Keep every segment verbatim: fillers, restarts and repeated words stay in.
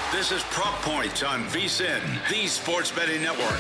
This is Prop Points on VSiN, the Sports Betting Network.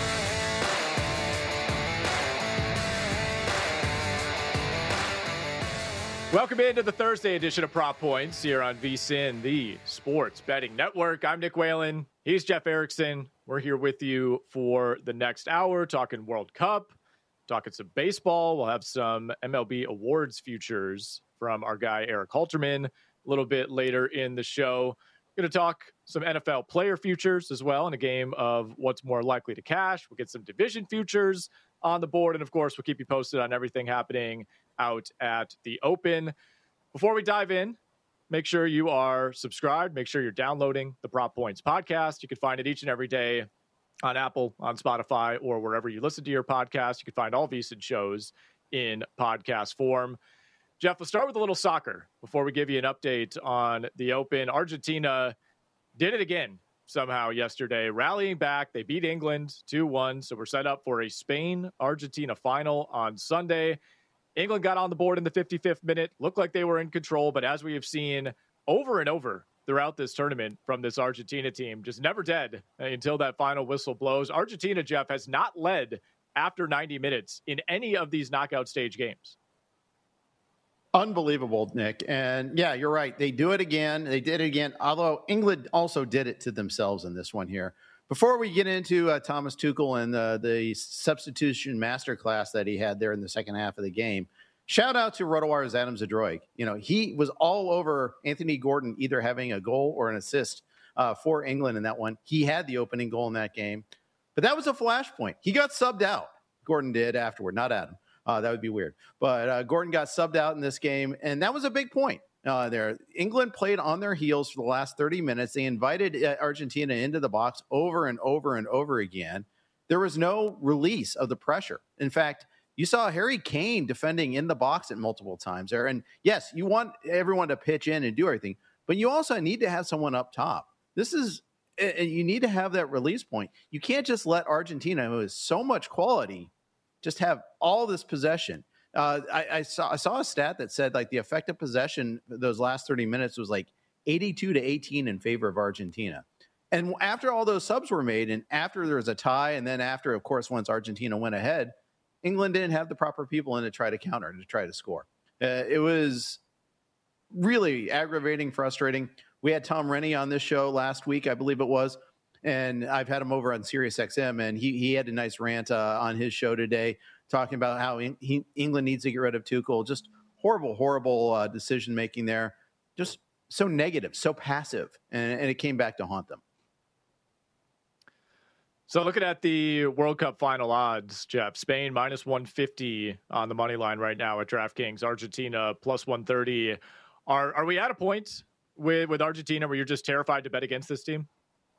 Welcome into the Thursday edition of Prop Points here on VSiN, the Sports Betting Network. I'm Nick Whalen. He's Jeff Erickson. We're here with you for the next hour, talking World Cup, talking some baseball. We'll have some M L B awards futures from our guy Eric Halterman a little bit later in the show. Going to talk some N F L player futures as well in a game of what's more likely to cash. We'll get some division futures on the board. And, of course, we'll keep you posted on everything happening out at the Open. Before we dive in, make sure you are subscribed. Make sure you're downloading the Prop Points podcast. You can find it each and every day on Apple, on Spotify, or wherever you listen to your podcast. You can find all VSiN shows in podcast form. Jeff, let's start with a little soccer before we give you an update on the Open. Argentina did it again somehow yesterday, rallying back. They beat England two one, so we're set up for a Spain-Argentina final on Sunday. England got on the board in the fifty-fifth minute, looked like they were in control, but as we have seen over and over throughout this tournament from this Argentina team, just never dead until that final whistle blows. Argentina, Jeff, has not led after ninety minutes in any of these knockout stage games. Unbelievable, Nick. And yeah, you're right. They do it again. They did it again, although England also did it to themselves in this one here. Before we get into uh, Thomas Tuchel and uh, the substitution masterclass that he had there in the second half of the game, shout out to RotoWire's Adam Zadroig. You know, he was all over Anthony Gordon either having a goal or an assist uh, for England in that one. He had the opening goal in that game. But that was a flashpoint. He got subbed out. Gordon did afterward, not Adam. Uh, that would be weird. But uh, Gordon got subbed out in this game, and that was a big point uh, there. England played on their heels for the last thirty minutes. They invited uh, Argentina into the box over and over and over again. There was no release of the pressure. In fact, you saw Harry Kane defending in the box at multiple times there. And yes, you want everyone to pitch in and do everything, but you also need to have someone up top. This is, uh, you need to have that release point. You can't just let Argentina, who has so much quality, just have all this possession. Uh, I, I saw I saw a stat that said like the effective possession those last thirty minutes was like eighty-two to eighteen in favor of Argentina. And after all those subs were made, and after there was a tie, and then after, of course, once Argentina went ahead, England didn't have the proper people in to try to counter, to try to score. Uh, it was really aggravating, frustrating. We had Tom Rennie on this show last week, I believe it was. And I've had him over on Sirius X M, and he he had a nice rant uh, on his show today talking about how in, he, England needs to get rid of Tuchel. Just horrible, horrible uh, decision-making there. Just so negative, so passive, and, and it came back to haunt them. So looking at the World Cup final odds, Jeff, Spain minus one fifty on the money line right now at DraftKings, Argentina plus one thirty. Are, are we at a point with, with Argentina where you're just terrified to bet against this team?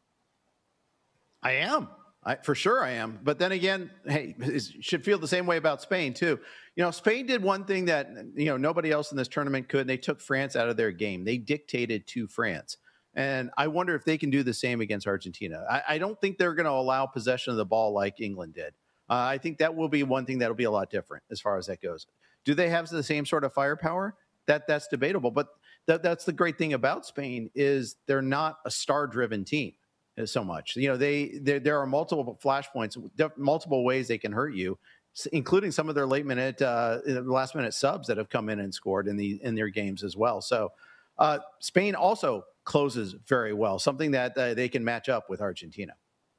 I am. I, for sure I am. But then again, hey, should feel the same way about Spain too. You know, Spain did one thing that, you know, nobody else in this tournament could, and they took France out of their game. They dictated to France. And I wonder if they can do the same against Argentina. I, I don't think they're going to allow possession of the ball like England did. Uh, I think that will be one thing that will be a lot different as far as that goes. Do they have the same sort of firepower? That that's debatable. But that, that's the great thing about Spain is they're not a star-driven team so much. You know, they there there are multiple flashpoints, multiple ways they can hurt you, including some of their late minute, uh, last minute subs that have come in and scored in the in their games as well. So uh, Spain also closes very well, something that uh, they can match up with Argentina.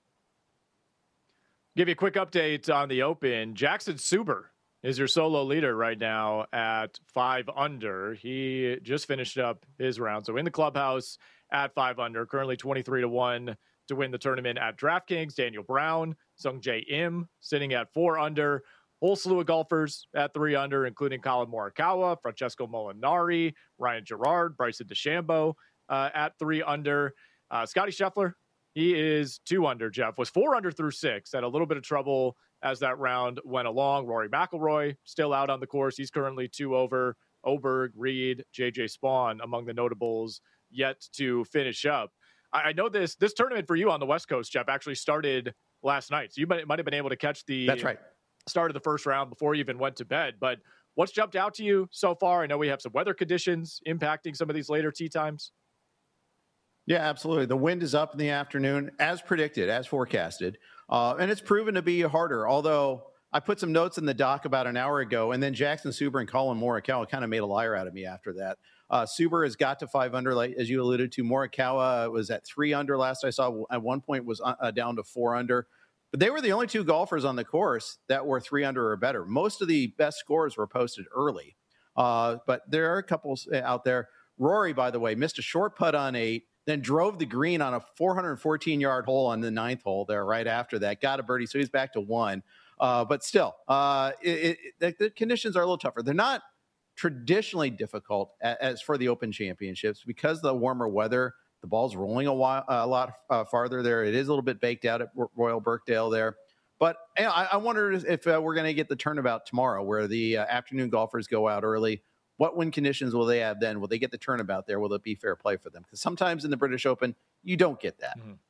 Give you a quick update on the Open. Jackson Suber is your solo leader right now at five under. He just finished up his round, so in the clubhouse at five under, currently twenty-three to one to win the tournament at DraftKings. Daniel Brown, Sung Jae Im sitting at four under. Whole slew of golfers at three under, including Colin Morikawa, Francesco Molinari, Ryan Gerard, Bryson DeChambeau uh, at three under. Uh, Scotty Scheffler, he is two under, Jeff, was four under through six, had a little bit of trouble as that round went along. Rory McIlroy still out on the course. He's currently two over. Oberg, Reed, J J Spawn among the notables yet to finish up. I know this this tournament for you on the West Coast, Jeff, actually started last night. So you might, might have been able to catch the That's right. start of the first round before you even went to bed. But what's jumped out to you so far? I know we have some weather conditions impacting some of these later tee times. Yeah, absolutely. The wind is up in the afternoon, as predicted, as forecasted. Uh, and it's proven to be harder, although I put some notes in the doc about an hour ago, and then Jackson Suber and Colin Morikawa kind of made a liar out of me after that. Uh, Suber has got to five under, like as you alluded to. Morikawa was at three under last I saw. At one point was uh, down to four under. But they were the only two golfers on the course that were three under or better. Most of the best scores were posted early. Uh, but there are a couple out there. Rory, by the way, missed a short putt on eight, then drove the green on a four hundred fourteen-yard hole on the ninth hole there right after that. Got a birdie, so he's back to one. Uh, but still, uh, it, it, the conditions are a little tougher. They're not traditionally difficult as, as for the Open Championships because of the warmer weather. The ball's rolling a, while, a lot uh, farther there. It is a little bit baked out at Royal Birkdale there. But you know, I, I wonder if uh, we're going to get the turnabout tomorrow where the uh, afternoon golfers go out early. What wind conditions will they have then? Will they get the turnabout there? Will it be fair play for them? Because sometimes in the British Open, you don't get that. Mm-hmm.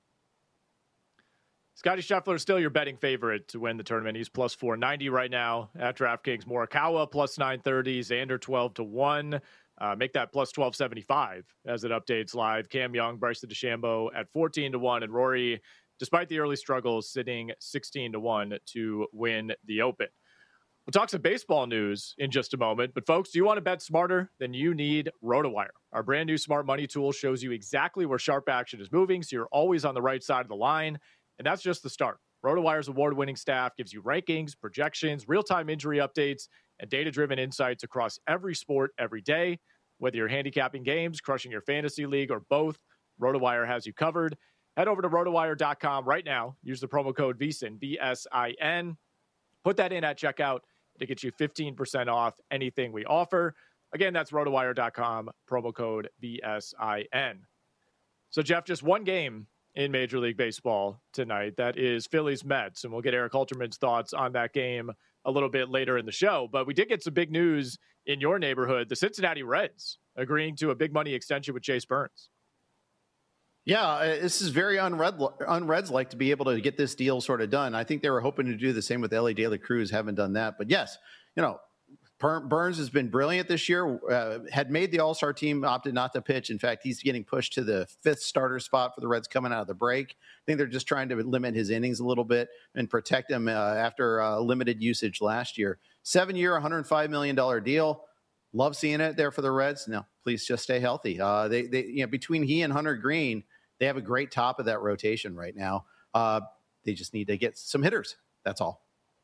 Scotty Scheffler is still your betting favorite to win the tournament. He's plus four ninety right now at DraftKings. Morikawa plus nine thirty, Xander twelve to one. Uh, make that plus twelve seventy-five as it updates live. Cam Young, Bryson DeChambeau at fourteen to one, and Rory, despite the early struggles, sitting sixteen to one to win the Open. We'll talk some baseball news in just a moment. But, folks, do you want to bet smarter? Then you need RotoWire. Our brand new smart money tool shows you exactly where sharp action is moving, so you're always on the right side of the line. And that's just the start. RotoWire's award-winning staff gives you rankings, projections, real-time injury updates, and data-driven insights across every sport every day. Whether you're handicapping games, crushing your fantasy league, or both, RotoWire has you covered. Head over to rotowire dot com right now. Use the promo code VSIN, V S I N. Put that in at checkout to get you fifteen percent off anything we offer. Again, that's rotowire dot com, promo code V S I N. So, Jeff, just one game in Major League Baseball tonight. That is Phillies Mets, and we'll get Eric Halterman's thoughts on that game a little bit later in the show. But we did get some big news in your neighborhood. The Cincinnati Reds agreeing to a big money extension with Chase Burns. Yeah, this is very unred, unreds-like to be able to get this deal sort of done. I think they were hoping to do the same with Ellie De La Cruz, haven't done that. But yes, you know, Burns has been brilliant this year, uh, had made the All-Star team, opted not to pitch. In fact, he's getting pushed to the fifth starter spot for the Reds coming out of the break. I think they're just trying to limit his innings a little bit and protect him uh, after uh, limited usage last year. Seven-year, one hundred five million dollars deal. Love seeing it there for the Reds. No, please just stay healthy. Uh, they, they, you know, between he and Hunter Green, they have a great top of that rotation right now. Uh, they just need to get some hitters. That's all.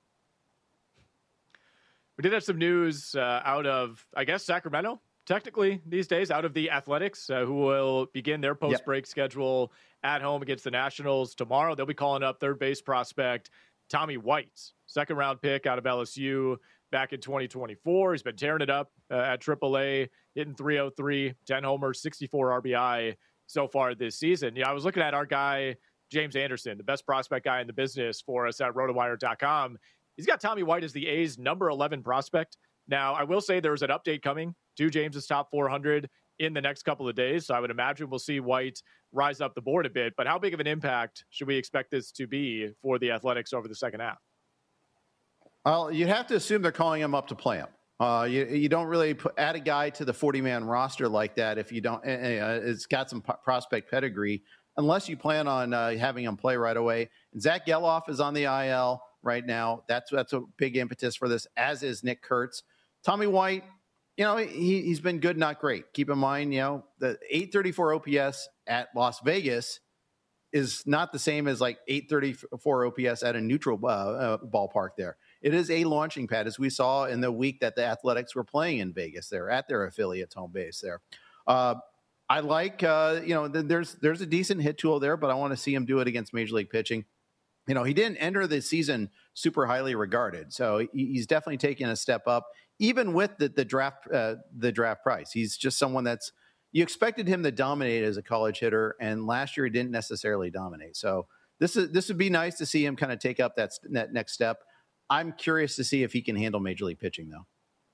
We did have some news uh, out of, I guess, Sacramento, technically, these days, out of the Athletics, uh, who will begin their post-break yep. schedule at home against the Nationals tomorrow. They'll be calling up third base prospect Tommy White, second-round pick out of L S U back in twenty twenty-four. He's been tearing it up uh, at triple A, hitting three oh three, ten homers, sixty-four R B I so far this season. Yeah, I was looking at our guy, James Anderson, the best prospect guy in the business for us at rotowire dot com. He's got Tommy White as the A's number eleven prospect. Now, I will say there's an update coming to James's top four hundred in the next couple of days, so I would imagine we'll see White rise up the board a bit. But how big of an impact should we expect this to be for the Athletics over the second half? Well, you'd have to assume they're calling him up to play him. Uh, you, you don't really put, add a guy to the forty-man roster like that if you don't. Uh, it's got some p- prospect pedigree, unless you plan on uh, having him play right away. And Zach Geloff is on the I L right now. That's that's a big impetus for this, as is Nick Kurtz. Tommy White, you know, he, he's been good, not great. Keep in mind, you know, the eight thirty-four O P S at Las Vegas is not the same as like eight thirty-four O P S at a neutral uh, uh, ballpark there. It is a launching pad, as we saw in the week that the Athletics were playing in Vegas there at their affiliate's home base there. Uh, I like, uh, you know, there's there's a decent hit tool there, but I want to see him do it against Major League pitching. You know, he didn't enter the season super highly regarded, so he's definitely taking a step up, even with the, the draft uh, the draft price. He's just someone that's, you expected him to dominate as a college hitter, and last year he didn't necessarily dominate. So this is this would be nice to see him kind of take up that, that next step. I'm curious to see if he can handle Major League pitching, though.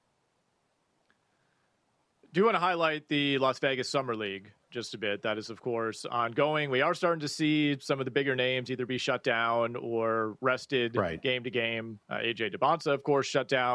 Do want to highlight the Las Vegas Summer League just a bit. That is, of course, ongoing. We are starting to see some of the bigger names either be shut down or rested right. game to game. Uh, A J Debonsa, of course, shut down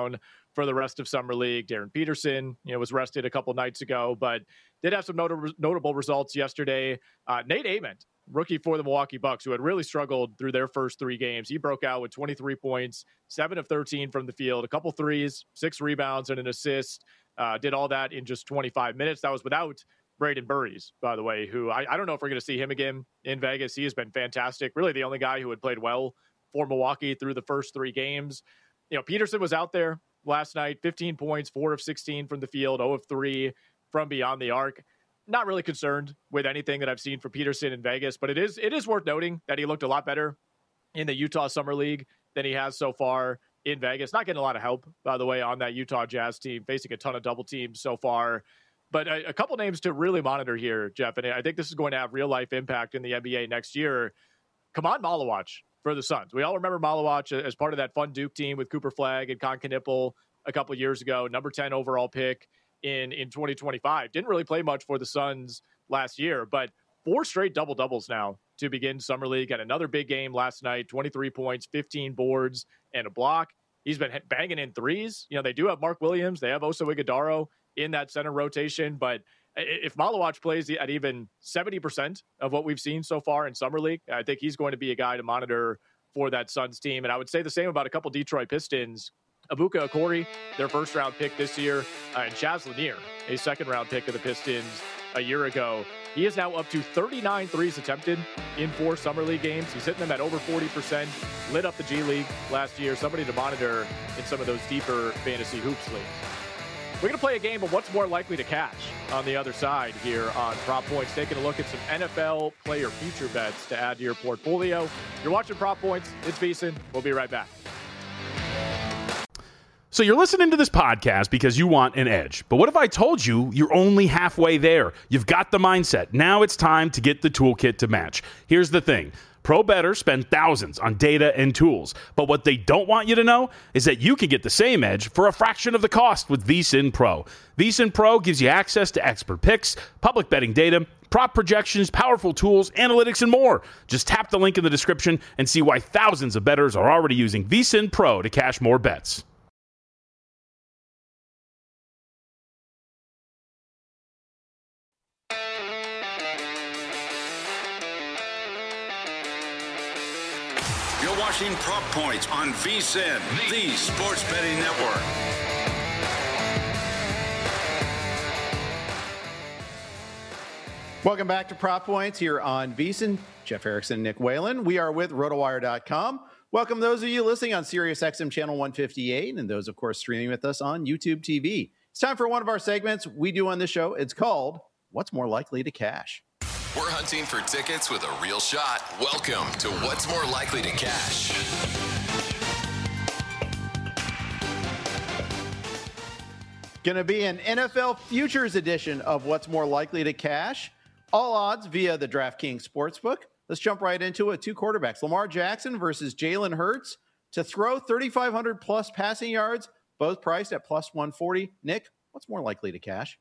for the rest of Summer League. Darren Peterson, you know, was rested a couple nights ago, but did have some not- notable results yesterday. Uh, Nate Ament, rookie for the Milwaukee Bucks, who had really struggled through their first three games. He broke out with twenty-three points, seven of thirteen from the field, a couple threes, six rebounds, and an assist. Uh, did all that in just twenty-five minutes. That was without Braden Burries, by the way, who I, I don't know if we're going to see him again in Vegas. He has been fantastic. Really the only guy who had played well for Milwaukee through the first three games. You know, Peterson was out there last night, fifteen points, four of sixteen from the field, zero of three from beyond the arc. Not really concerned with anything that I've seen for Peterson in Vegas, but it is it is worth noting that he looked a lot better in the Utah Summer League than he has so far in Vegas. Not getting a lot of help, by the way, on that Utah Jazz team, facing a ton of double teams so far. But a, a couple names to really monitor here, Jeff, and I think this is going to have real-life impact in the N B A next year. Kaman Malawach for the Suns. We all remember Malawach as part of that fun Duke team with Cooper Flagg and Con Knipple a couple years ago, number ten overall pick in, in twenty twenty-five. Didn't really play much for the Suns last year, but four straight double-doubles now to begin Summer League. Had another big game last night, twenty-three points, fifteen boards, and a block. He's been banging in threes. You know, they do have Mark Williams. They have Oso Ighodaro in that center rotation. But if Malawach plays at even seventy percent of what we've seen so far in Summer League, I think he's going to be a guy to monitor for that Suns team. And I would say the same about a couple Detroit Pistons. Abuka Okori, their first-round pick this year, uh, and Chaz Lanier, a second-round pick of the Pistons a year ago. He is now up to thirty-nine threes attempted in four Summer League games. He's hitting them at over forty percent, lit up the G League last year. Somebody to monitor in some of those deeper fantasy hoops leagues. We're going to play a game of what's more likely to cash on the other side here on Prop Points, taking a look at some N F L player future bets to add to your portfolio. You're watching Prop Points. It's VSiN. We'll be right back. So you're listening to this podcast because you want an edge. But what if I told you you're only halfway there? You've got the mindset. Now it's time to get the toolkit to match. Here's the thing. Pro bettors spend thousands on data and tools. But what they don't want you to know is that you can get the same edge for a fraction of the cost with VSiN Pro. VSiN Pro gives you access to expert picks, public betting data, prop projections, powerful tools, analytics, and more. Just tap the link in the description and see why thousands of bettors are already using VSiN Pro to cash more bets. Watching Prop Points on VSiN, the Sports Betting Network. Welcome back to Prop Points here on VSiN. Jeff Erickson, Nick Whalen. We are with RotoWire dot com. Welcome those of you listening on SiriusXM channel one fifty-eight, and those, of course, streaming with us on YouTube T V. It's time for one of our segments we do on this show. It's called What's More Likely to Cash? We're hunting for tickets with a real shot. Welcome to What's More Likely to Cash. Going to be an N F L Futures edition of What's More Likely to Cash. All odds via the DraftKings Sportsbook. Let's jump right into it. Two quarterbacks, Lamar Jackson versus Jalen Hurts, to throw thirty-five hundred plus passing yards, both priced at plus one forty. Nick, what's more likely to cash?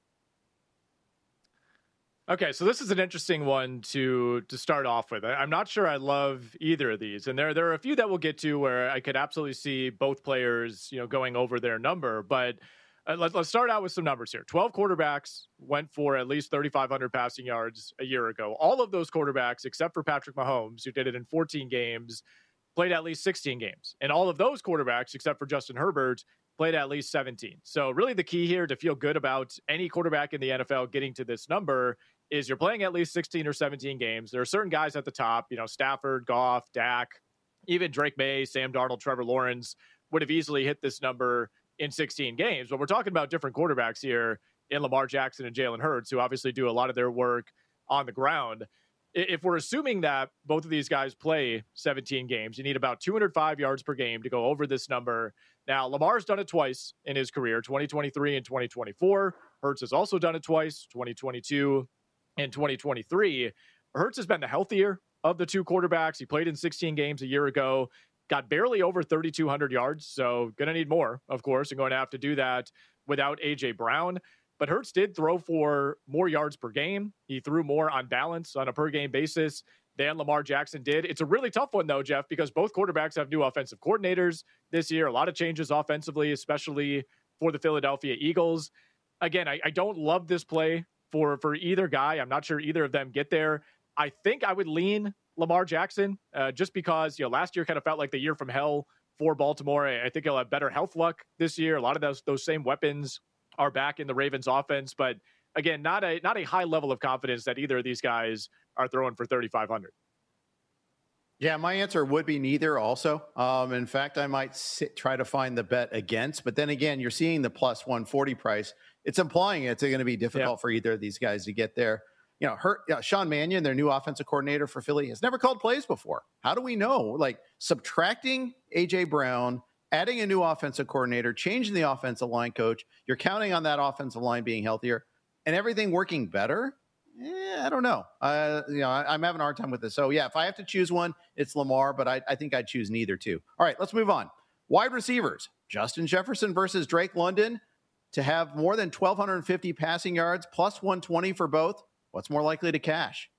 Okay, so this is an interesting one to to start off with. I'm not sure I love either of these, and there there are a few that we'll get to where I could absolutely see both players, you know, going over their number. But uh, let's let's start out with some numbers here. twelve quarterbacks went for at least thirty-five hundred passing yards a year ago. All of those quarterbacks, except for Patrick Mahomes, who did it in fourteen games, played at least sixteen games, and all of those quarterbacks, except for Justin Herbert, played at least seventeen. So really, the key here to feel good about any quarterback in the N F L getting to this number is you're playing at least sixteen or seventeen games. There are certain guys at the top, you know, Stafford, Goff, Dak, even Drake May, Sam Darnold, Trevor Lawrence would have easily hit this number in sixteen games. But we're talking about different quarterbacks here in Lamar Jackson and Jalen Hurts, who obviously do a lot of their work on the ground. If we're assuming that both of these guys play seventeen games, you need about two hundred five yards per game to go over this number. Now, Lamar's done it twice in his career, twenty twenty-three and twenty twenty-four. Hurts has also done it twice, twenty twenty-two and twenty twenty-three. Hurts has been the healthier of the two quarterbacks. He played in sixteen games a year ago, got barely over thirty-two hundred yards, so going to need more, of course, and going to have to do that without A J Brown. But Hurts did throw for more yards per game. He threw more on balance on a per-game basis than Lamar Jackson did. It's a really tough one, though, Jeff, because both quarterbacks have new offensive coordinators this year. A lot of changes offensively, especially for the Philadelphia Eagles. Again, I, I don't love this play for, for either guy. I'm not sure either of them get there. I think I would lean Lamar Jackson uh, just because, you know, last year kind of felt like the year from hell for Baltimore. I, I think he'll have better health luck this year. A lot of those those same weapons are back in the Ravens offense. But again, not a not a high level of confidence that either of these guys are throwing for thirty-five hundred. Yeah, my answer would be neither also. Um, in fact, I might sit, try to find the bet against. But then again, you're seeing the plus one forty price. It's implying it's going to be difficult yeah. for either of these guys to get there. You know, her, uh, Sean Mannion, their new offensive coordinator for Philly, has never called plays before. How do we know? Like subtracting A J Brown, adding a new offensive coordinator, changing the offensive line coach, you're counting on that offensive line being healthier and everything working better? Eh, I don't know. Uh, you know, I, I'm having a hard time with this. So, yeah, if I have to choose one, it's Lamar, but I, I think I'd choose neither too. All right, let's move on. Wide receivers, Justin Jefferson versus Drake London to have more than twelve fifty passing yards, plus one twenty for both. What's more likely to cash?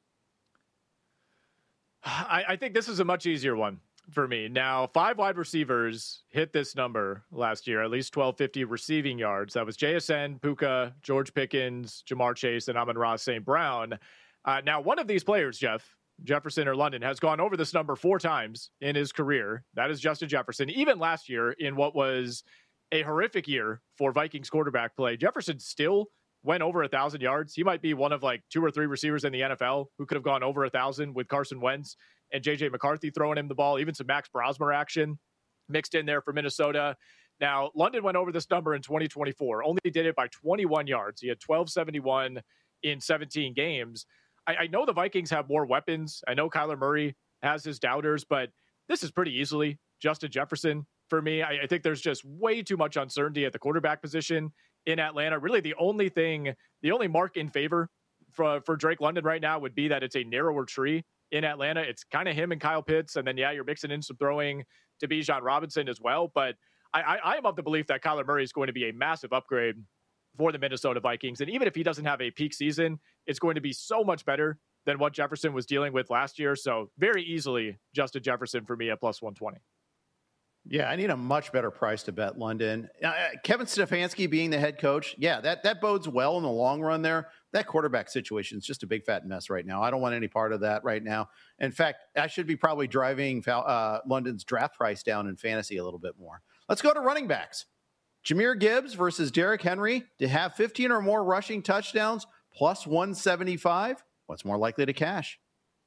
I, I think this is a much easier one for me. Now, five wide receivers hit this number last year, at least twelve fifty receiving yards. That was J S N, Puka, George Pickens, Jamar Chase, and Amon-Ra Saint Brown. Uh, now, one of these players, Jeff, Jefferson or London, has gone over this number four times in his career. That is Justin Jefferson. Even last year, in what was a horrific year for Vikings quarterback play, Jefferson still went over a thousand yards. He might be one of like two or three receivers in the N F L who could have gone over a thousand with Carson Wentz and J J McCarthy throwing him the ball, even some Max Brosmer action mixed in there for Minnesota. Now, London went over this number in twenty twenty-four, only did it by twenty-one yards. He had twelve seventy-one in seventeen games. I, I know the Vikings have more weapons. I know Kyler Murray has his doubters, but this is pretty easily Justin Jefferson for me. I, I think there's just way too much uncertainty at the quarterback position in Atlanta. Really, the only thing, the only mark in favor for, for Drake London right now would be that it's a narrower tree in Atlanta. It's kind of him and Kyle Pitts, and then, yeah, you're mixing in some throwing to Bijan Robinson as well. But I, I, I am of the belief that Kyler Murray is going to be a massive upgrade for the Minnesota Vikings. And even if he doesn't have a peak season, it's going to be so much better than what Jefferson was dealing with last year. So very easily Justin Jefferson for me at plus one twenty. Yeah, I need a much better price to bet London. Uh, Kevin Stefanski being the head coach, yeah, that, that bodes well in the long run there. That quarterback situation is just a big fat mess right now. I don't want any part of that right now. In fact, I should be probably driving uh, London's draft price down in fantasy a little bit more. Let's go to running backs. Jahmyr Gibbs versus Derrick Henry to have fifteen or more rushing touchdowns, plus one seventy-five. What's more likely to cash?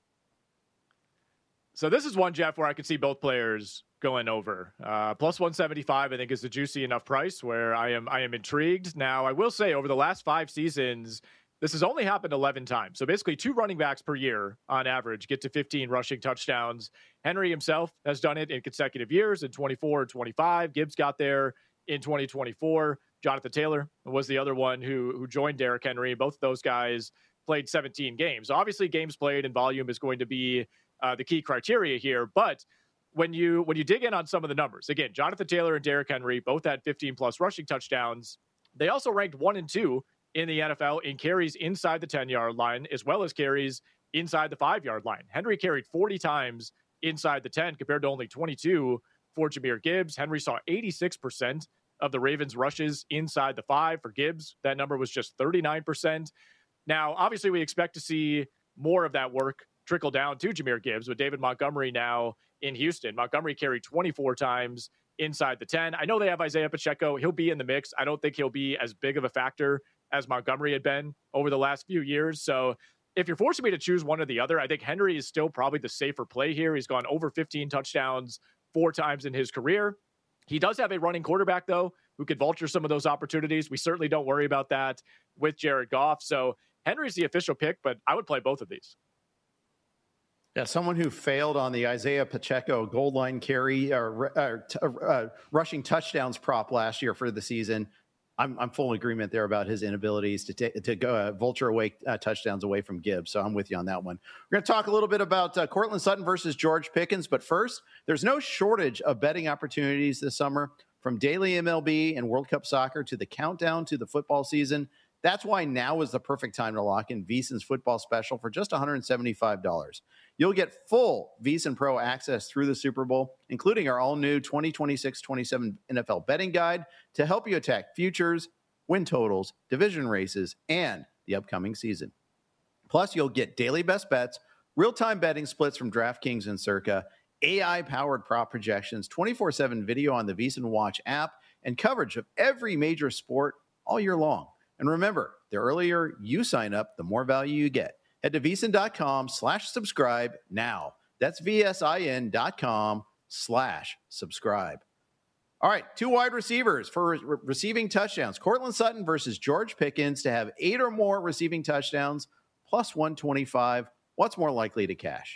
So this is one, Jeff, where I could see both players going over. Uh, plus one seventy-five, I think, is a juicy enough price where I am I am intrigued. Now, I will say over the last five seasons, this has only happened eleven times. So basically two running backs per year on average get to fifteen rushing touchdowns. Henry himself has done it in consecutive years in twenty-four and twenty-five. Gibbs got there in twenty twenty-four. Jonathan Taylor was the other one who, who joined Derrick Henry. Both of those guys played seventeen games. Obviously, games played and volume is going to be uh, the key criteria here. But when you when you dig in on some of the numbers, again, Jonathan Taylor and Derrick Henry both had fifteen plus rushing touchdowns. They also ranked one and two in the N F L in carries inside the ten-yard line, as well as carries inside the five-yard line. Henry carried forty times inside the ten compared to only twenty-two for Jahmyr Gibbs. Henry saw eighty-six percent of the Ravens' rushes inside the five. For Gibbs, that number was just thirty-nine percent. Now, obviously, we expect to see more of that work trickle down to Jahmyr Gibbs with David Montgomery now in Houston. Montgomery carried twenty-four times inside the ten. I know they have Isaiah Pacheco. He'll be in the mix. I don't think he'll be as big of a factor as Montgomery had been over the last few years. So if you're forcing me to choose one or the other, I think Henry is still probably the safer play here. He's gone over fifteen touchdowns four times in his career. He does have a running quarterback, though, who could vulture some of those opportunities. We certainly don't worry about that with Jared Goff. So Henry's the official pick, but I would play both of these. Yeah, someone who failed on the Isaiah Pacheco goal line carry or uh, uh, uh, rushing touchdowns prop last year for the season. I'm, I'm full agreement there about his inabilities to take to go uh, vulture away uh, touchdowns away from Gibbs. So I'm with you on that one. We're going to talk a little bit about uh, Courtland Sutton versus George Pickens. But first, there's no shortage of betting opportunities this summer, from daily M L B and World Cup soccer to the countdown to the football season. That's why now is the perfect time to lock in VSiN's football special for just one hundred seventy-five dollars. You'll get full VSiN Pro access through the Super Bowl, including our all-new twenty twenty-six twenty-seven N F L betting guide to help you attack futures, win totals, division races, and the upcoming season. Plus, you'll get daily best bets, real-time betting splits from DraftKings and Circa, A I-powered prop projections, twenty-four seven video on the VSiN Watch app, and coverage of every major sport all year long. And remember, the earlier you sign up, the more value you get. Head to VSiN.com slash subscribe now. That's V-S-I-N dot com slash subscribe. All right, two wide receivers for re- receiving touchdowns. Courtland Sutton versus George Pickens to have eight or more receiving touchdowns, plus one twenty-five. What's more likely to cash?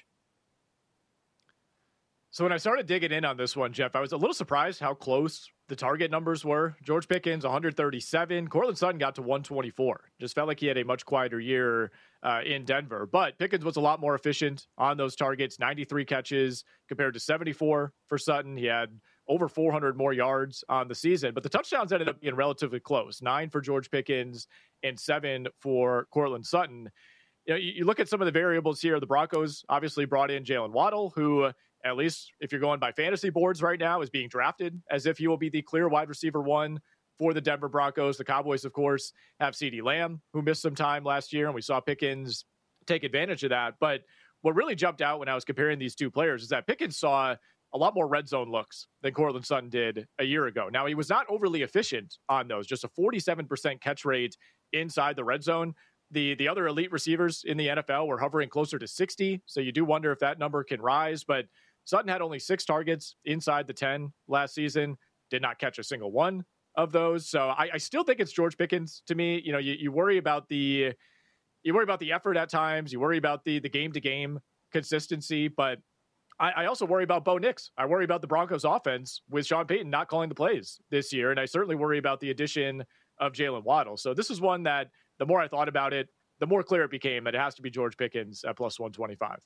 So when I started digging in on this one, Jeff, I was a little surprised how close the target numbers were. George Pickens, one hundred thirty-seven. Courtland Sutton got to one twenty-four. Just felt like he had a much quieter year uh, in Denver. But Pickens was a lot more efficient on those targets, ninety-three catches compared to seventy-four for Sutton. He had over four hundred more yards on the season. But the touchdowns ended up being relatively close. Nine for George Pickens and seven for Courtland Sutton. You know, you, you look at some of the variables here. The Broncos obviously brought in Jalen Waddle, who, at least if you're going by fantasy boards right now, is being drafted as if he will be the clear wide receiver one for the Denver Broncos. The Cowboys, of course, have CeeDee Lamb, who missed some time last year, and we saw Pickens take advantage of that. But what really jumped out when I was comparing these two players is that Pickens saw a lot more red zone looks than Courtland Sutton did a year ago. Now, he was not overly efficient on those, just a forty-seven percent catch rate inside the red zone. The the other elite receivers in the N F L were hovering closer to sixty, so you do wonder if that number can rise. But Sutton had only six targets inside the ten last season, did not catch a single one of those. So I, I still think it's George Pickens to me. You know, you, you worry about the you worry about the effort at times, you worry about the the game to game consistency, but I, I also worry about Bo Nix. I worry about the Broncos offense with Sean Payton not calling the plays this year, and I certainly worry about the addition of Jalen Waddle. So this is one that the more I thought about it, the more clear it became that it has to be George Pickens at plus one twenty-five.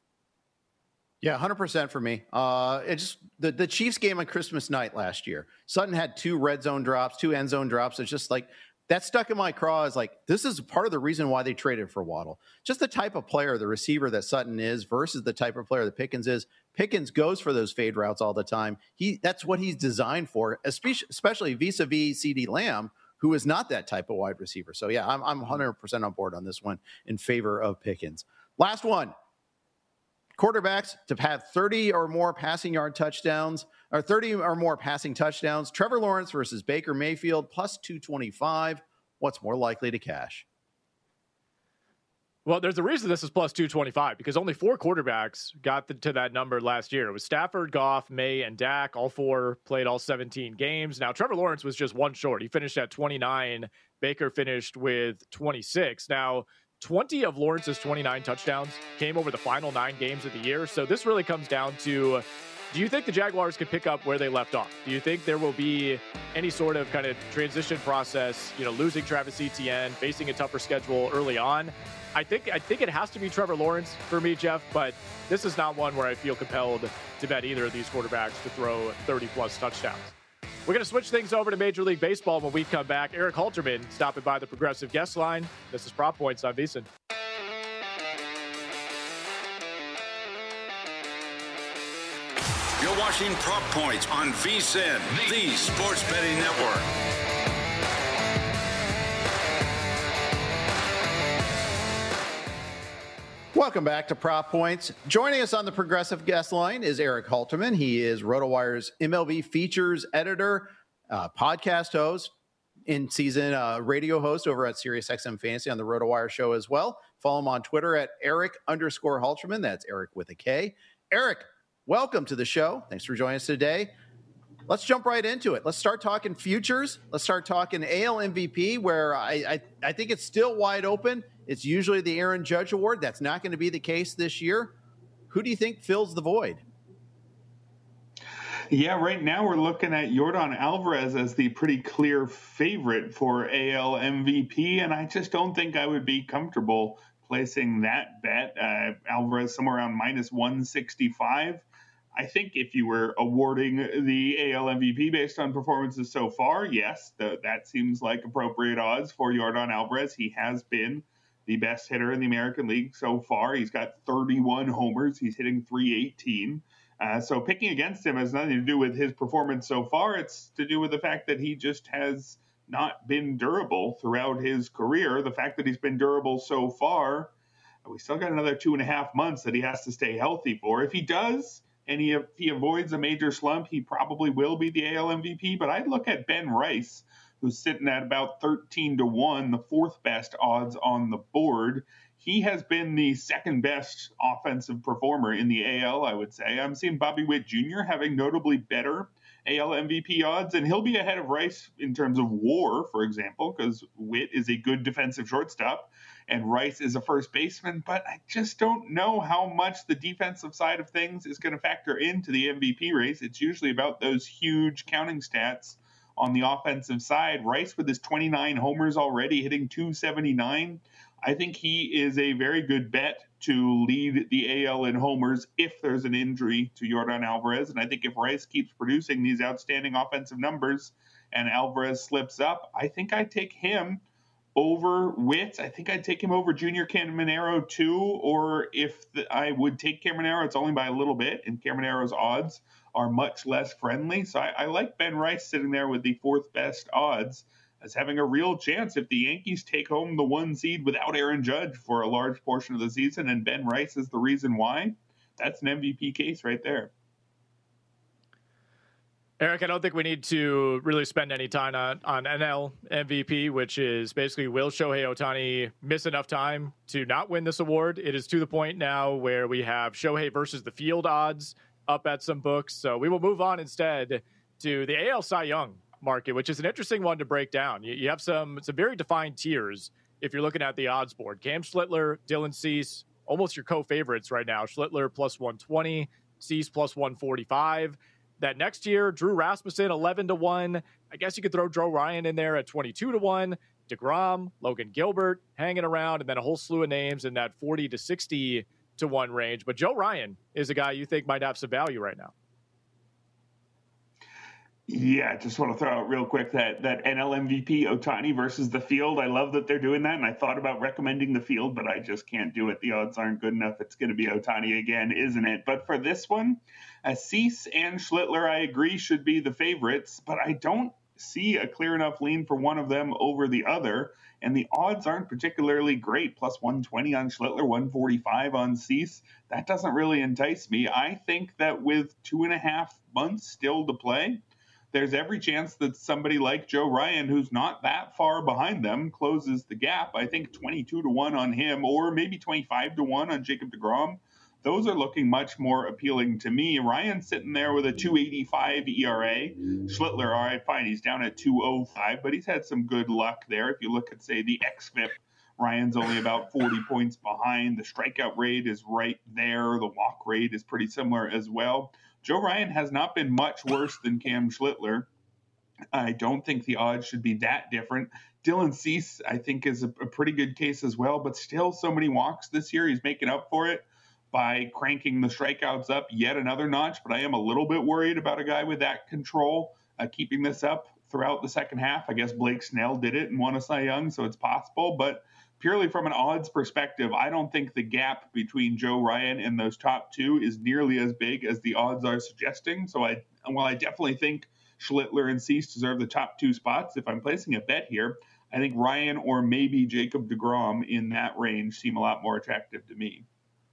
Yeah, one hundred percent for me. Uh, it's the, the Chiefs game on Christmas night last year. Sutton had two red zone drops, two end zone drops. It's just like that stuck in my craw is like, this is part of the reason why they traded for Waddle. Just the type of player, the receiver that Sutton is versus the type of player that Pickens is. Pickens goes for those fade routes all the time. He That's what he's designed for, especially, especially vis-a-vis CeeDee Lamb, who is not that type of wide receiver. So, yeah, I'm, I'm one hundred percent on board on this one in favor of Pickens. Last one. Quarterbacks to have thirty or more passing yard touchdowns, or thirty or more passing touchdowns. Trevor Lawrence versus Baker Mayfield, plus two twenty-five. What's more likely to cash? Well, there's a reason this is plus two twenty-five, because only four quarterbacks got the, to that number last year. It was Stafford, Goff, May, and Dak. All four played all seventeen games. Now, Trevor Lawrence was just one short. He finished at twenty-nine. Baker finished with twenty-six. Now, twenty of Lawrence's twenty-nine touchdowns came over the final nine games of the year. So this really comes down to, do you think the Jaguars could pick up where they left off? Do you think there will be any sort of kind of transition process, you know, losing Travis Etienne, facing a tougher schedule early on? I think I think it has to be Trevor Lawrence for me, Jeff, but this is not one where I feel compelled to bet either of these quarterbacks to throw thirty-plus touchdowns. We're going to switch things over to Major League Baseball when we come back. Eric Halterman stopping by the Progressive Guest Line. This is Prop Points on VSiN. You're watching Prop Points on VSiN, the Sports Betting Network. Welcome back to Prop Points. Joining us on the Progressive Guest Line is Eric Halterman. He is RotoWire's M L B features editor, uh, podcast host, in-season uh, radio host over at SiriusXM Fantasy on the RotoWire show as well. Follow him on Twitter at Eric underscore Halterman. That's Eric with a K. Eric, welcome to the show. Thanks for joining us today. Let's jump right into it. Let's start talking futures. Let's start talking A L M V P, where I, I, I think it's still wide open. It's usually the Aaron Judge Award. That's not going to be the case this year. Who do you think fills the void? Yeah, right now we're looking at Yordan Alvarez as the pretty clear favorite for A L M V P, and I just don't think I would be comfortable placing that bet. Uh, Alvarez somewhere around minus one sixty-five. I think if you were awarding the A L M V P based on performances so far, yes, the, that seems like appropriate odds for Yordan Alvarez. He has been the best hitter in the American League so far. He's got thirty-one homers. He's hitting three eighteen. Uh, so picking against him has nothing to do with his performance so far. It's to do with the fact that he just has not been durable throughout his career. The fact that he's been durable so far, we still got another two and a half months that he has to stay healthy for. If he does, and he, if he avoids a major slump, he probably will be the A L M V P. But I'd look at Ben Rice, who's sitting at about thirteen to one, the fourth best odds on the board. He has been the second best offensive performer in the A L, I would say. I'm seeing Bobby Witt Junior having notably better A L M V P odds, and he'll be ahead of Rice in terms of WAR, for example, because Witt is a good defensive shortstop and Rice is a first baseman. But I just don't know how much the defensive side of things is going to factor into the M V P race. It's usually about those huge counting stats on the offensive side. Rice with his twenty-nine homers already, hitting two seventy-nine. I think he is a very good bet to lead the A L in homers if there's an injury to Yordan Alvarez. And I think if Rice keeps producing these outstanding offensive numbers and Alvarez slips up, I think I'd take him over Witt. I think I'd take him over Junior Caminero too. Or if the, I would take Caminero, it's only by a little bit, and Caminero's odds are much less friendly. So I, I like Ben Rice sitting there with the fourth best odds as having a real chance if the Yankees take home the one seed without Aaron Judge for a large portion of the season, and Ben Rice is the reason why. That's an M V P case right there. Eric, I don't think we need to really spend any time on, on N L M V P, which is basically, will Shohei Ohtani miss enough time to not win this award? It is to the point now where we have Shohei versus the field odds up at some books. So we will move on instead to the A L Cy Young market, which is an interesting one to break down. You, you have some, some very defined tiers if you're looking at the odds board. Cam Schlittler, Dylan Cease, almost your co-favorites right now. Schlittler plus one twenty, Cease plus one forty-five. That next year, Drew Rasmussen, eleven to one. I guess you could throw Joe Ryan in there at twenty-two to one. DeGrom, Logan Gilbert hanging around, and then a whole slew of names in that forty to sixty to one range. But Joe Ryan is a guy you think might have some value right now. Yeah, just want to throw out real quick that that N L M V P Ohtani versus the field. I love that they're doing that, and I thought about recommending the field, but I just can't do it. The odds aren't good enough. It's going to be Ohtani again, isn't it? But for this one, uh, Cease and Schlittler, I agree, should be the favorites, but I don't see a clear enough lean for one of them over the other, and the odds aren't particularly great. Plus one twenty on Schlittler, one forty-five on Cease. That doesn't really entice me. I think that with two and a half months still to play, there's every chance that somebody like Joe Ryan, who's not that far behind them, closes the gap. I think twenty-two to one on him, or maybe twenty-five to one on Jacob deGrom. Those are looking much more appealing to me. Ryan's sitting there with a two eighty-five E R A. Schlittler, all right, fine, he's down at two oh five, but he's had some good luck there. If you look at, say, the X F I P, Ryan's only about forty points behind. The strikeout rate is right there. The walk rate is pretty similar as well. Joe Ryan has not been much worse than Cam Schlittler. I don't think the odds should be that different. Dylan Cease, I think, is a, a pretty good case as well, but still so many walks this year. He's making up for it by cranking the strikeouts up yet another notch, but I am a little bit worried about a guy with that control uh, keeping this up throughout the second half. I guess Blake Snell did it and won a Cy Young, so it's possible, but purely from an odds perspective, I don't think the gap between Joe Ryan and those top two is nearly as big as the odds are suggesting. So I, while I definitely think Schlittler and Cease deserve the top two spots, if I'm placing a bet here, I think Ryan or maybe Jacob deGrom in that range seem a lot more attractive to me.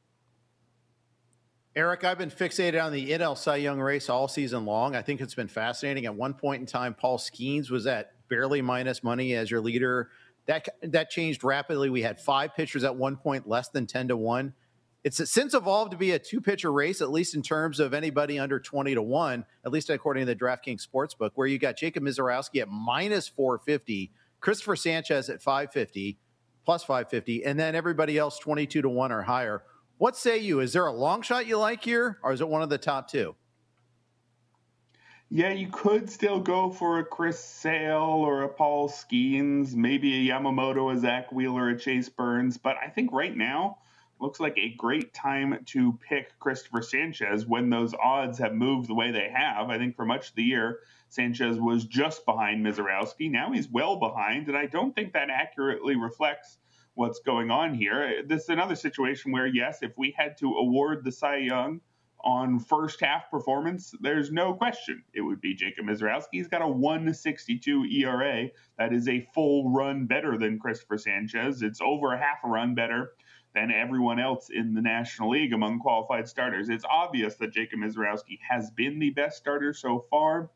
Eric, I've been fixated on the N L Cy Young race all season long. I think it's been fascinating. At one point in time, Paul Skeens was at barely minus money as your leader. That that changed rapidly. We had five pitchers at one point less than ten to one. It's since evolved to be a two-pitcher race, at least in terms of anybody under twenty to one, at least according to the DraftKings Sportsbook, where you got Jacob Misiorowski at minus four fifty, Christopher Sanchez at five fifty, plus five fifty, and then everybody else twenty-two to one or higher. What say you? Is there a long shot you like here, or is it one of the top two? Yeah, you could still go for a Chris Sale or a Paul Skeens, maybe a Yamamoto, a Zach Wheeler, a Chase Burns. But I think right now, looks like a great time to pick Christopher Sanchez when those odds have moved the way they have. I think for much of the year, Sanchez was just behind Mizorowski. Now he's well behind, and I don't think that accurately reflects what's going on here. This is another situation where, yes, if we had to award the Cy Young on first half performance, there's no question it would be Jacob Mizorowski. He's got a one sixty-two E R A. That is a full run better than Christopher Sanchez. It's over a half a run better than everyone else in the National League among qualified starters. It's obvious that Jacob Mizorowski has been the best starter so far,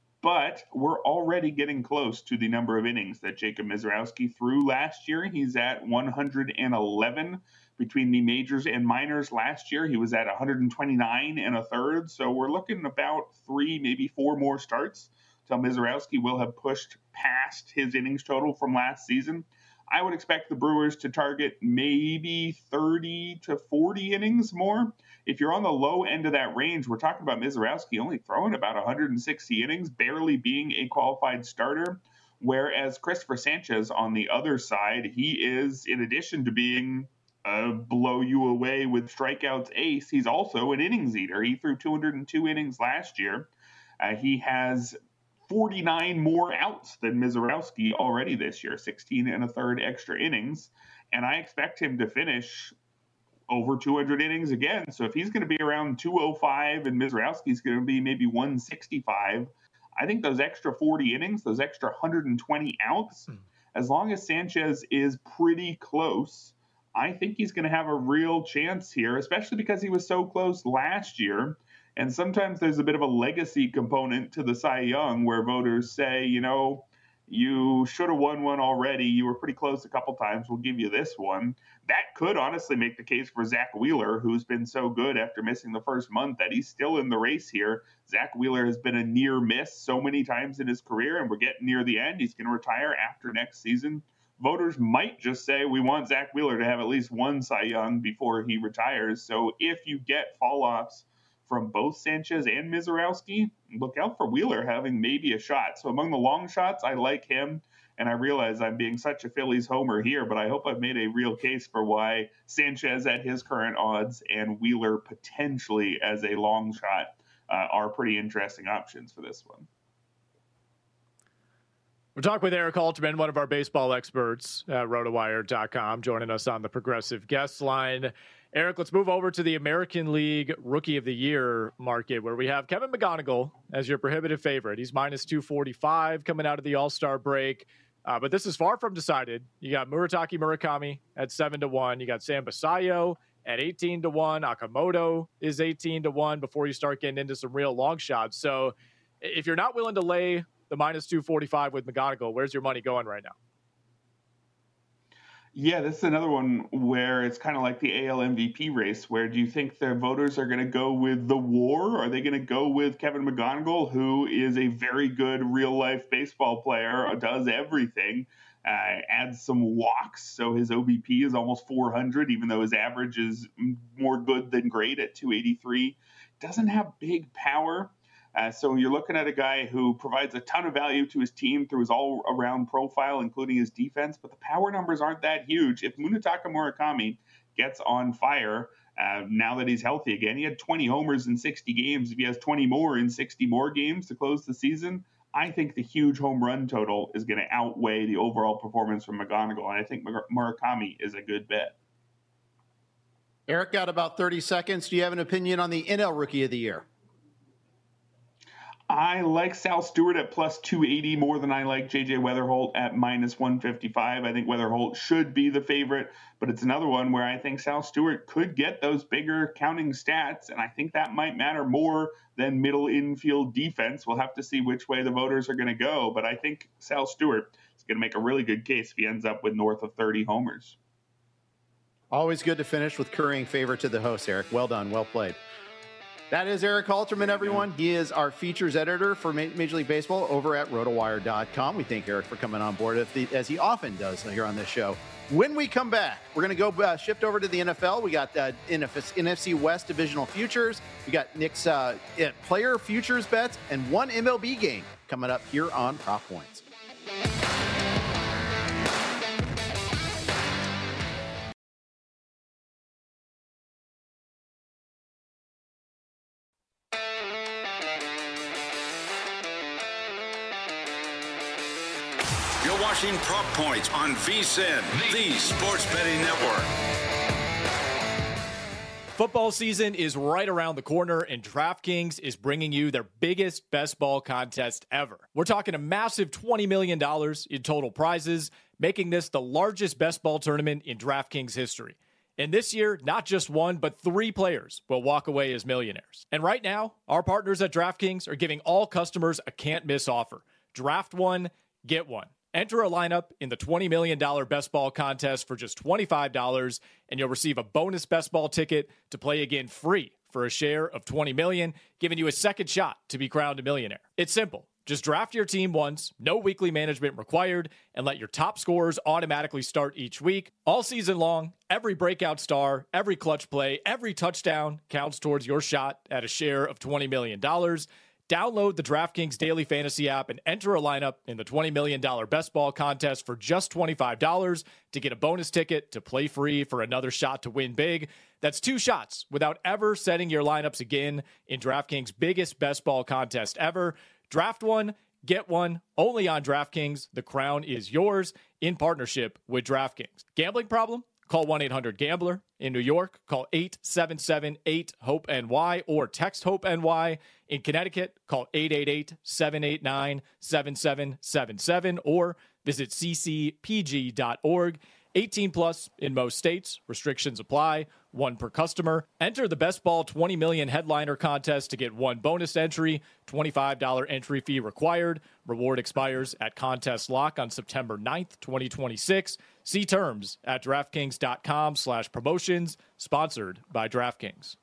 but we're already getting close to the number of innings that Jacob Mizorowski threw last year. He's at one hundred eleven between the majors and minors. Last year, he was at one hundred twenty-nine and a third. So we're looking about three, maybe four more starts till Mizorowski will have pushed past his innings total from last season. I would expect the Brewers to target maybe thirty to forty innings more. If you're on the low end of that range, we're talking about Mizorowski only throwing about one hundred sixty innings, barely being a qualified starter. Whereas Christopher Sanchez on the other side, he is, in addition to being a blow you away with strikeouts ace, he's also an innings eater. He threw two hundred two innings last year. Uh, he has forty-nine more outs than Mizorowski already this year, sixteen and a third extra innings. And I expect him to finish over two hundred innings again. So if he's going to be around two oh five and Mizorowski's going to be maybe one sixty-five, I think those extra forty innings, those extra one hundred twenty outs, hmm. as long as Sanchez is pretty close, I think he's going to have a real chance here, especially because he was so close last year. And sometimes there's a bit of a legacy component to the Cy Young where voters say, you know, you should have won one already. You were pretty close a couple times. We'll give you this one. That could honestly make the case for Zach Wheeler, who's been so good after missing the first month that he's still in the race here. Zach Wheeler has been a near miss so many times in his career, and we're getting near the end. He's going to retire after next season. Voters might just say we want Zach Wheeler to have at least one Cy Young before he retires. So if you get fall-offs from both Sanchez and Mizorowski, look out for Wheeler having maybe a shot. So among the long shots, I like him, and I realize I'm being such a Phillies homer here, but I hope I've made a real case for why Sanchez at his current odds and Wheeler potentially as a long shot uh, are pretty interesting options for this one. We're talking with Eric Alterman, one of our baseball experts at rotowire dot com, joining us on the Progressive Guest Line. Eric, let's move over to the American League Rookie of the Year market, where we have Kevin McGonigal as your prohibitive favorite. He's minus two forty-five coming out of the All-Star break, uh, but this is far from decided. You got Murataki Murakami at seven to one. You got Sam Basayo at eighteen to one. Akamoto is eighteen to one before you start getting into some real long shots. So if you're not willing to lay the minus two forty-five with McGonigal, where's your money going right now? Yeah, this is another one where it's kind of like the A L M V P race. Where do you think their voters are going to go with the WAR? Are they going to go with Kevin McGonigal, who is a very good real-life baseball player, does everything, uh, adds some walks, so his O B P is almost four hundred, even though his average is more good than great at two eighty-three. Doesn't have big power. Uh, so you're looking at a guy who provides a ton of value to his team through his all-around profile, including his defense, but the power numbers aren't that huge. If Munetaka Murakami gets on fire, uh, now that he's healthy again, he had twenty homers in sixty games. If he has twenty more in sixty more games to close the season, I think the huge home run total is going to outweigh the overall performance from McGonigal, and I think Murakami is a good bet. Eric, got about thirty seconds. Do you have an opinion on the N L Rookie of the Year? I like Sal Stewart at plus two eighty more than I like J J Weatherholt at minus one fifty-five. I think Weatherholt should be the favorite, but it's another one where I think Sal Stewart could get those bigger counting stats, and I think that might matter more than middle infield defense. We'll have to see which way the voters are going to go, but I think Sal Stewart is going to make a really good case if he ends up with north of thirty homers. Always good to finish with currying favor to the host, Eric. Well done. Well played. That is Eric Alterman, everyone. He is our features editor for Major League Baseball over at rotowire dot com. We thank Eric for coming on board, as he often does here on this show. When we come back, we're going to go uh, shift over to the N F L. We got uh, N F C West divisional futures. We got Nick's uh, player futures bets and one M L B game coming up here on Prop Points. watching Prop Points on VSiN, the Sports Betting Network. Football season is right around the corner, and DraftKings is bringing you their biggest best ball contest ever. We're talking a massive twenty million dollars in total prizes, making this the largest best ball tournament in DraftKings history. And this year, not just one, but three players will walk away as millionaires. And right now, our partners at DraftKings are giving all customers a can't-miss offer. Draft one, get one. Enter a lineup in the twenty million dollars best ball contest for just twenty-five dollars, and you'll receive a bonus best ball ticket to play again free for a share of twenty million dollars, giving you a second shot to be crowned a millionaire. It's simple. Just draft your team once, no weekly management required, and let your top scorers automatically start each week. All season long, every breakout star, every clutch play, every touchdown counts towards your shot at a share of twenty million dollars. Download the DraftKings Daily Fantasy app and enter a lineup in the twenty million dollars best ball contest for just twenty-five dollars to get a bonus ticket to play free for another shot to win big. That's two shots without ever setting your lineups again in DraftKings' biggest best ball contest ever. Draft one, get one, only on DraftKings. The crown is yours in partnership with DraftKings. Gambling problem? Call one eight hundred gambler. In New York, call eight seven seven eight hope N Y or text HOPE-NY. In Connecticut, call eight eight eight seven eight nine seven seven seven seven or visit c c p g dot org. eighteen plus in most states. Restrictions apply. One per customer. Enter the Best Ball twenty million headliner contest to get one bonus entry. twenty-five dollars entry fee required. Reward expires at contest lock on September ninth, twenty twenty-six. See terms at DraftKings.com slash promotions. Sponsored by DraftKings.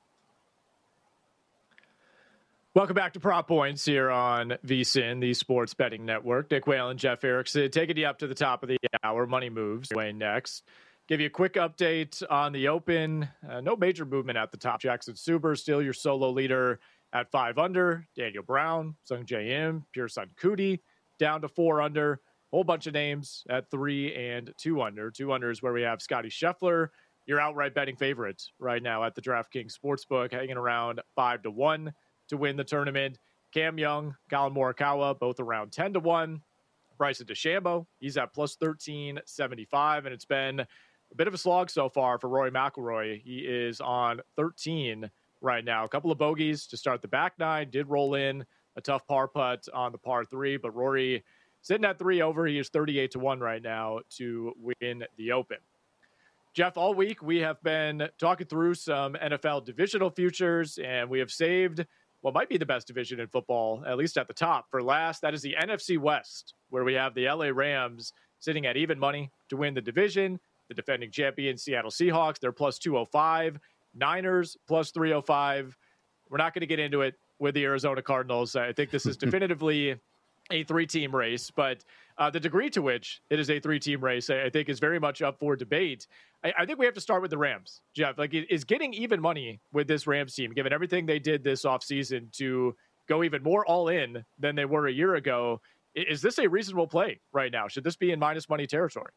Welcome back to Prop Points here on VSiN, the Sports Betting Network. Nick Whalen, Jeff Erickson, taking you up to the top of the hour. Money moves way next. Give you a quick update on the Open. Uh, no major movement at the top. Jackson Suber still your solo leader at five under. Daniel Brown, Sung Jae Im, Pearson Coody down to four under. Whole bunch of names at three and two under. Two under is where we have Scotty Scheffler, your outright betting favorite right now at the DraftKings Sportsbook, hanging around five to one to win the tournament. Cam Young, Colin Morikawa, both around ten to one. Bryson DeChambeau, he's at plus thirteen seventy-five, and it's been a bit of a slog so far for Rory McIlroy. He is on thirteen right now. A couple of bogeys to start the back nine. Did roll in a tough par putt on the par three, but Rory sitting at three over. He is thirty-eight to one right now to win the Open. Jeff, all week we have been talking through some N F L divisional futures, and we have saved what might be the best division in football, at least at the top, for last. That is the N F C West, where we have the L A Rams sitting at even money to win the division. The defending champion Seattle Seahawks, they're plus two oh five. Niners, plus three oh five. We're not going to get into it with the Arizona Cardinals. I think this is definitively a three-team race, but uh, the degree to which it is a three-team race, I, I think, is very much up for debate. I, I think we have to start with the Rams, Jeff. Like, is getting even money with this Rams team, given everything they did this offseason to go even more all-in than they were a year ago, is this a reasonable play right now? Should this be in minus money territory?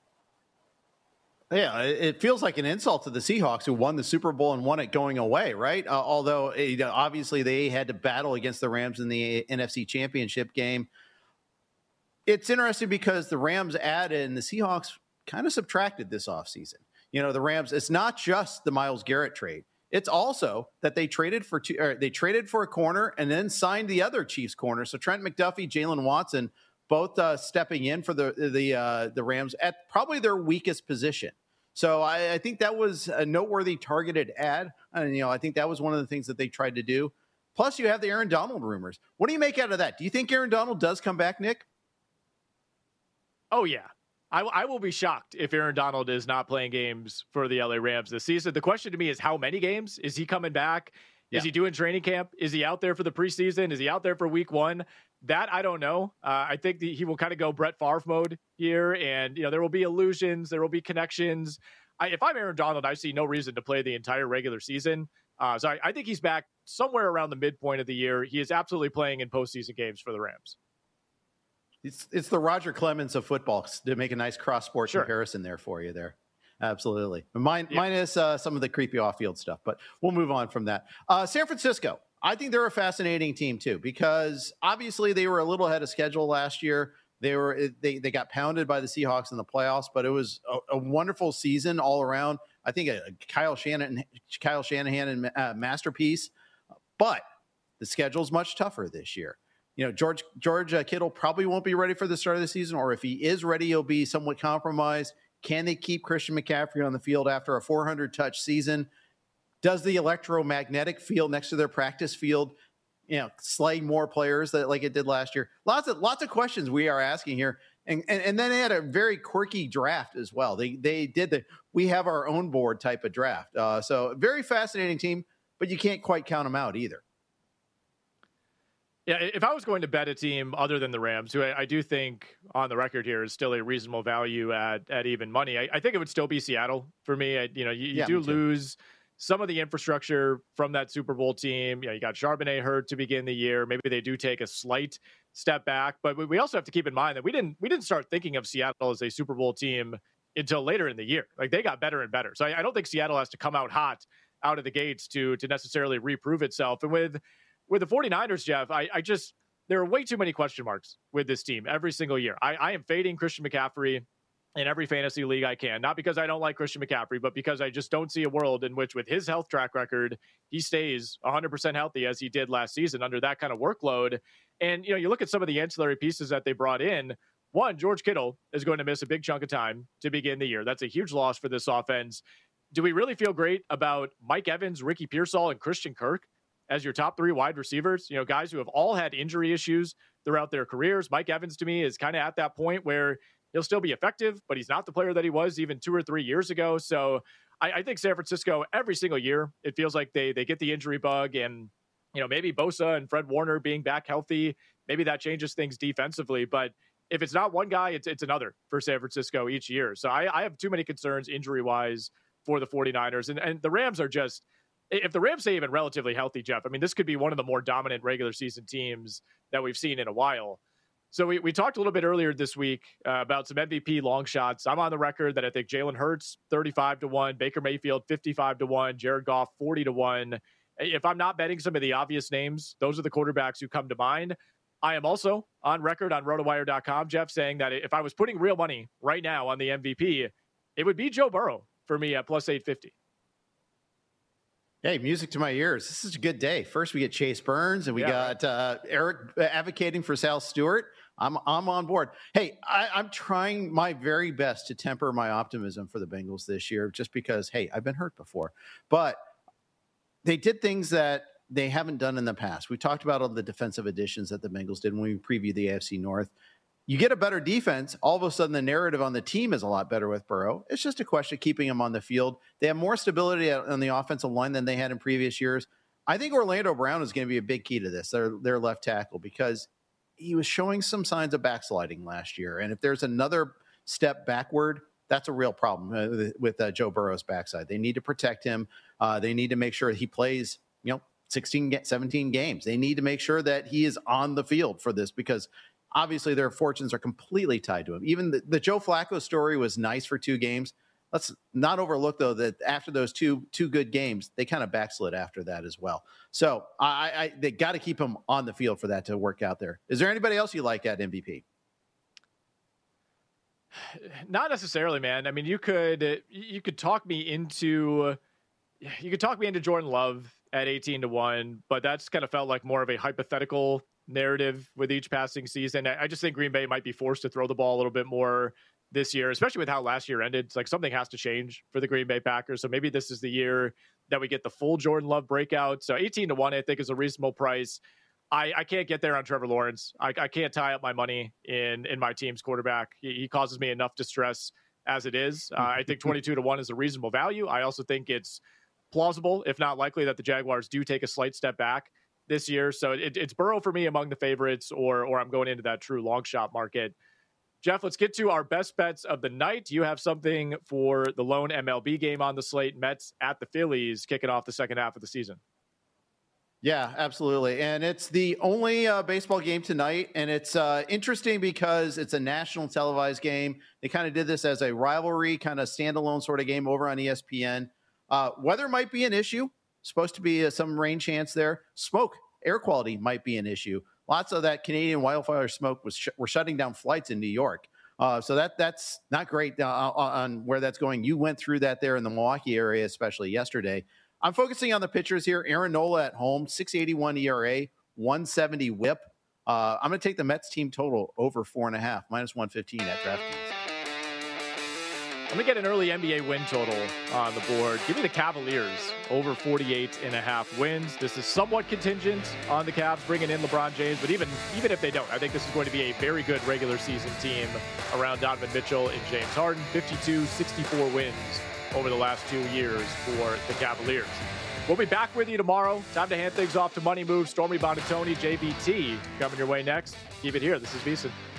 Yeah, it feels like an insult to the Seahawks, who won the Super Bowl and won it going away, right? Uh, although, it, obviously, they had to battle against the Rams in the N F C Championship game. It's interesting because the Rams added and the Seahawks kind of subtracted this offseason. You know, the Rams, it's not just the Myles Garrett trade. It's also that they traded for two, or they traded for a corner and then signed the other Chiefs corner. So Trent McDuffie, Jalen Watson, both uh, stepping in for the the uh, the Rams at probably their weakest position. So I, I think that was a noteworthy targeted ad. And, you know, I think that was one of the things that they tried to do. Plus, you have the Aaron Donald rumors. What do you make out of that? Do you think Aaron Donald does come back, Nick? Oh, yeah. I, I will be shocked if Aaron Donald is not playing games for the L A Rams this season. The question to me is how many games? Is he coming back? Yeah. Is he doing training camp? Is he out there for the preseason? Is he out there for week one? That I don't know. Uh, I think the, he will kind of go Brett Favre mode here, and you know there will be illusions, there will be connections. I, if I'm Aaron Donald, I see no reason to play the entire regular season. Uh, so I, I think he's back somewhere around the midpoint of the year. He is absolutely playing in postseason games for the Rams. It's it's the Roger Clemens of football, to make a nice cross sport sure. comparison there for you there. Absolutely. Mine, yeah. Minus uh, some of the creepy off-field stuff, but we'll move on from that. Uh, San Francisco. I think they're a fascinating team too, because obviously they were a little ahead of schedule last year. They were they they got pounded by the Seahawks in the playoffs, but it was a, a wonderful season all around. I think a, a Kyle Shanahan Kyle Shanahan and uh, masterpiece. But the schedule's much tougher this year. You know, George George uh, Kittle probably won't be ready for the start of the season, or if he is ready, he'll be somewhat compromised. Can they keep Christian McCaffrey on the field after a four hundred touch season? Does the electromagnetic field next to their practice field, you know, slay more players that like it did last year? Lots of lots of questions we are asking here. And, and and then they had a very quirky draft as well. They they did the we have our own board type of draft. Uh, so very fascinating team, but you can't quite count them out either. Yeah, if I was going to bet a team other than the Rams, who I, I do think on the record here is still a reasonable value at at even money, I, I think it would still be Seattle for me. I, you know, you, you yeah, do lose some of the infrastructure from that Super Bowl team. You know, you got Charbonnet hurt to begin the year. Maybe they do take a slight step back, but we also have to keep in mind that we didn't we didn't start thinking of Seattle as a Super Bowl team until later in the year. Like they got better and better. So I, I don't think Seattle has to come out hot out of the gates to to necessarily reprove itself. And with with the 49ers, Jeff, I, I just there are way too many question marks with this team every single year. I, I am fading Christian McCaffrey in every fantasy league I can, not because I don't like Christian McCaffrey, but because I just don't see a world in which with his health track record, he stays one hundred percent healthy as he did last season under that kind of workload. And, you know, you look at some of the ancillary pieces that they brought in. One, George Kittle is going to miss a big chunk of time to begin the year. That's a huge loss for this offense. Do we really feel great about Mike Evans, Ricky Pearsall, and Christian Kirk as your top three wide receivers? You know, guys who have all had injury issues throughout their careers. Mike Evans, to me, is kind of at that point where he'll still be effective, but he's not the player that he was even two or three years ago. So I, I think San Francisco, every single year, it feels like they they get the injury bug. And, you know, maybe Bosa and Fred Warner being back healthy, maybe that changes things defensively. But if it's not one guy, it's it's another for San Francisco each year. So I, I have too many concerns injury-wise for the 49ers. And, and the Rams are just, if the Rams stay even relatively healthy, Jeff, I mean, this could be one of the more dominant regular season teams that we've seen in a while. So we, we talked a little bit earlier this week uh, about some M V P long shots. I'm on the record that I think Jalen Hurts, thirty-five to one, Baker Mayfield, fifty-five to one, Jared Goff, forty to one. If I'm not betting some of the obvious names, those are the quarterbacks who come to mind. I am also on record on rotowire dot com, Jeff, saying that if I was putting real money right now on the M V P, it would be Joe Burrow for me at plus eight fifty. Hey, music to my ears. This is a good day. First, we get Chase Burns, and we yeah, got uh, Eric advocating for Sal Stewart. I'm I'm on board. Hey, I, I'm trying my very best to temper my optimism for the Bengals this year, just because, hey, I've been hurt before. But they did things that they haven't done in the past. We talked about all the defensive additions that the Bengals did when we previewed the A F C North. You get a better defense, all of a sudden the narrative on the team is a lot better with Burrow. It's just a question of keeping him on the field. They have more stability on the offensive line than they had in previous years. I think Orlando Brown is going to be a big key to this, their, their left tackle, because he was showing some signs of backsliding last year. And if there's another step backward, that's a real problem uh, with uh, Joe Burrow's backside. They need to protect him. Uh, they need to make sure he plays, you know, sixteen, seventeen games. They need to make sure that he is on the field for this, because obviously their fortunes are completely tied to him. Even the, the Joe Flacco story was nice for two games. Let's not overlook, though, that after those two two good games, they kind of backslid after that as well. So I, I they got to keep him on the field for that to work out there. Is there anybody else you like at M V P? Not necessarily, man. I mean, you could you could talk me into you could talk me into Jordan Love at eighteen to one, but that's kind of felt like more of a hypothetical narrative with each passing season. I just think Green Bay might be forced to throw the ball a little bit more this year, especially with how last year ended. It's like something has to change for the Green Bay Packers. So maybe this is the year that we get the full Jordan Love breakout. So eighteen to one, I think, is a reasonable price. I, I can't get there on Trevor Lawrence. I, I can't tie up my money in, in my team's quarterback. He, he causes me enough distress as it is. Uh, I think twenty-two to one is a reasonable value. I also think it's plausible, if not likely, that the Jaguars do take a slight step back this year. So it, it's Burrow for me among the favorites, or or I'm going into that true long shot market. Jeff, let's get to our best bets of the night. You have something for the lone M L B game on the slate, Mets at the Phillies, kicking off the second half of the season. Yeah, absolutely. And it's the only uh, baseball game tonight. And it's uh, interesting because it's a national televised game. They kind of did this as a rivalry, kind of standalone sort of game over on E S P N. Uh, weather might be an issue. Supposed to be uh, some rain chance there. Smoke, air quality might be an issue. lots of that Canadian wildfire smoke was sh- we're shutting down flights in New York. Uh, so that that's not great uh, on where that's going. You went through that there in the Milwaukee area, especially yesterday. I'm focusing on the pitchers here. Aaron Nola at home, six eighty-one E R A, one seventy whip. Uh, I'm going to take the Mets team total over four and a half, minus one fifteen at DraftKings. Let me get an early N B A win total on the board. Give me the Cavaliers over forty-eight and a half wins. This is somewhat contingent on the Cavs bringing in LeBron James, but even even if they don't, I think this is going to be a very good regular season team around Donovan Mitchell and James Harden. fifty-two sixty-four wins over the last two years for the Cavaliers. We'll be back with you tomorrow. Time to hand things off to Money Moves, Stormy Bonatoni, J V T coming your way next. Keep it here. This is VSiN.